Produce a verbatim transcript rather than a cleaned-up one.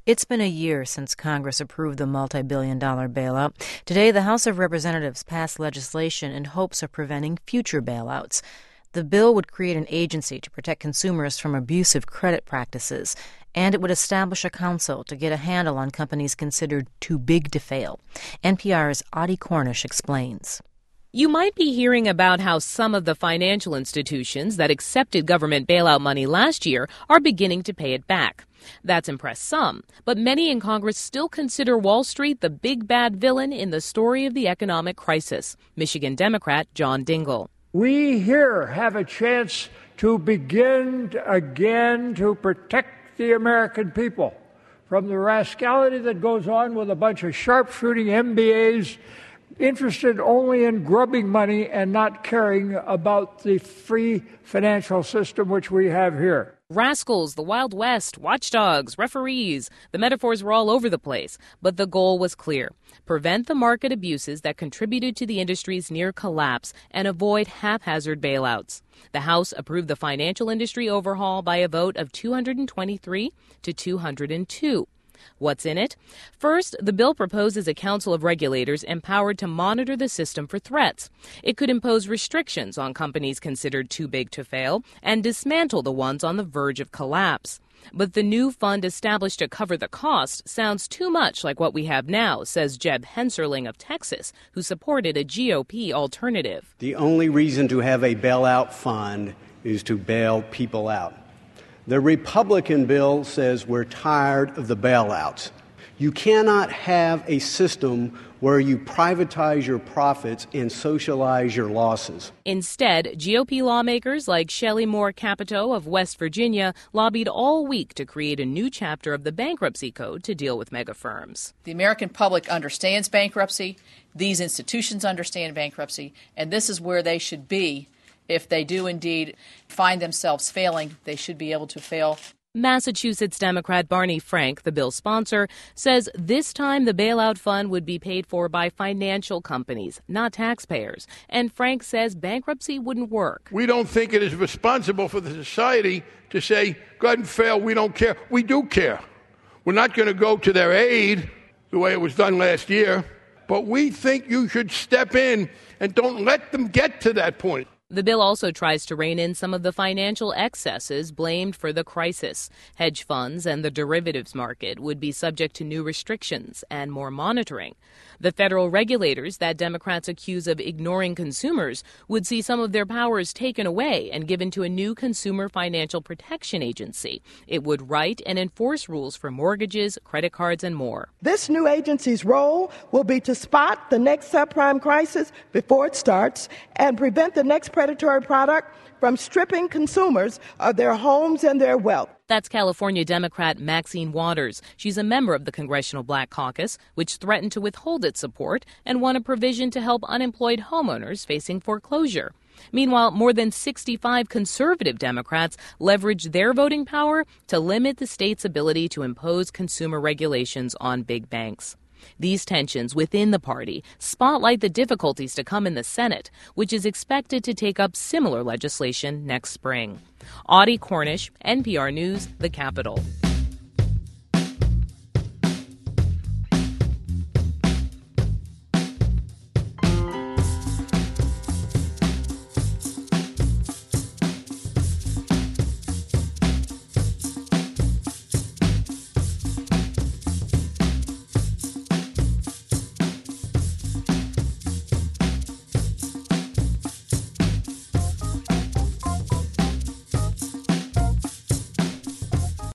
It's been a year since Congress approved the multi-billion dollar bailout. Today, the House of Representatives passed legislation in hopes of preventing future bailouts. The bill would create an agency to protect consumers from abusive credit practices, and it would establish a council to get a handle on companies considered too big to fail. N P R's Audie Cornish explains. You might be hearing about how some of the financial institutions that accepted government bailout money last year are beginning to pay it back. That's impressed some, but many in Congress still consider Wall Street the big bad villain in the story of the economic crisis. Michigan Democrat John Dingell. We here have a chance to begin again to protect the American people from the rascality that goes on with a bunch of sharpshooting M B As interested only in grubbing money and not caring about the free financial system which we have here. Rascals, the Wild West, watchdogs, referees. The metaphors were all over the place, but the goal was clear. Prevent the market abuses that contributed to the industry's near collapse and avoid haphazard bailouts. The House approved the financial industry overhaul by a vote of two hundred twenty-three to two hundred two. What's in it? First, the bill proposes a council of regulators empowered to monitor the system for threats. It could impose restrictions on companies considered too big to fail and dismantle the ones on the verge of collapse. But the new fund established to cover the cost sounds too much like what we have now, says Jeb Hensarling of Texas, who supported a G O P alternative. The only reason to have a bailout fund is to bail people out. The Republican bill says we're tired of the bailouts. You cannot have a system where you privatize your profits and socialize your losses. Instead, G O P lawmakers like Shelley Moore Capito of West Virginia lobbied all week to create a new chapter of the bankruptcy code to deal with mega firms. The American public understands bankruptcy. These institutions understand bankruptcy, and this is where they should be. If they do indeed find themselves failing, they should be able to fail. Massachusetts Democrat Barney Frank, the bill's sponsor, says this time the bailout fund would be paid for by financial companies, not taxpayers. And Frank says bankruptcy wouldn't work. We don't think it is responsible for the society to say, go ahead and fail, we don't care. We do care. We're not going to go to their aid the way it was done last year, but we think you should step in and don't let them get to that point. The bill also tries to rein in some of the financial excesses blamed for the crisis. Hedge funds and the derivatives market would be subject to new restrictions and more monitoring. The federal regulators that Democrats accuse of ignoring consumers would see some of their powers taken away and given to a new Consumer Financial Protection Agency. It would write and enforce rules for mortgages, credit cards, and more. This new agency's role will be to spot the next subprime crisis before it starts and prevent the next predatory product from stripping consumers of their homes and their wealth. That's California Democrat Maxine Waters. She's a member of the Congressional Black Caucus, which threatened to withhold its support and won a provision to help unemployed homeowners facing foreclosure. Meanwhile, more than sixty-five conservative Democrats leveraged their voting power to limit the state's ability to impose consumer regulations on big banks. These tensions within the party spotlight the difficulties to come in the Senate, which is expected to take up similar legislation next spring. Audie Cornish, N P R News, the Capitol.